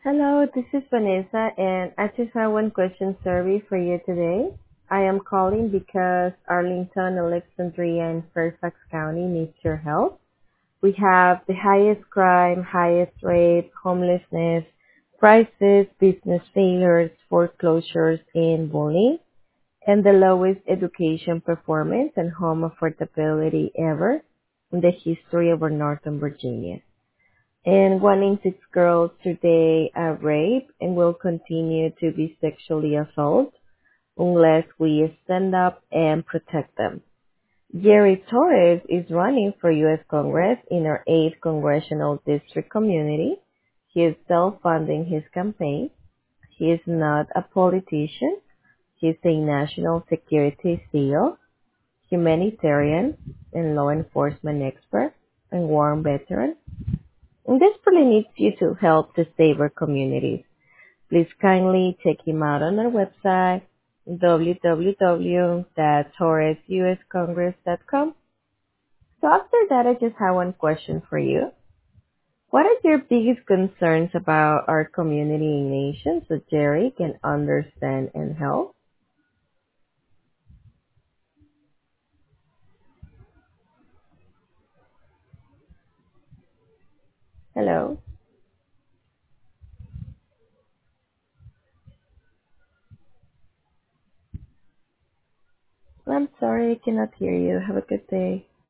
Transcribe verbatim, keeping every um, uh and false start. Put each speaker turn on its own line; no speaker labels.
Hello, this is Vanessa, and I just have one question survey for you today. I am calling because Arlington, Alexandria, and Fairfax County needs your help. We have the highest crime, highest rate, homelessness, prices, business failures, foreclosures, and bullying, and the lowest education performance and home affordability ever in the history of our Northern Virginia. And one in six girls today are raped and will continue to be sexually assaulted unless we stand up and protect them. Jerry Torres is running for U S Congress in our eighth Congressional District community. He is self-funding his campaign. He is not a politician. He is a national security SEAL, humanitarian, and law enforcement expert, and war veteran. And desperately needs you to help to save our communities. Please kindly check him out on our website, w w w dot torres u s congress dot com. So after that, I just have one question for you. What are your biggest concerns about our community and nation so Jerry can understand and help? Hello? I'm sorry I cannot hear you. Have a good day.